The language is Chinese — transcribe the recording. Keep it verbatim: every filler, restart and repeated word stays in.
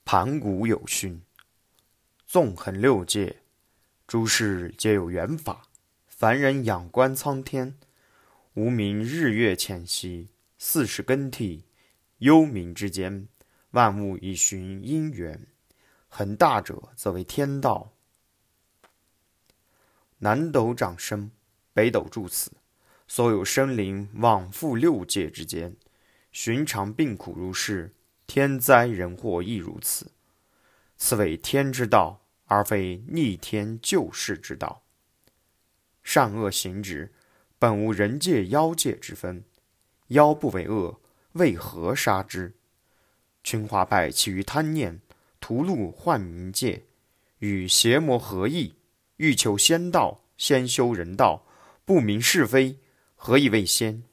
盘古有训，纵横六界，诸事皆有缘法。凡人仰观苍天，无名日月浅兮，四时更替，幽冥之间，万物以循因缘。恒大者，则为天道。南斗长生，北斗助此。所有生灵往复六界之间，寻常病苦如是，天灾人祸亦如此。此为天之道，而非逆天救世之道。善恶行止，本无人界妖界之分。妖不为恶，为何杀之？群华派起于贪念，屠戮幻冥界，与邪魔合意，欲求仙道，先修人道，不明是非，何以为仙？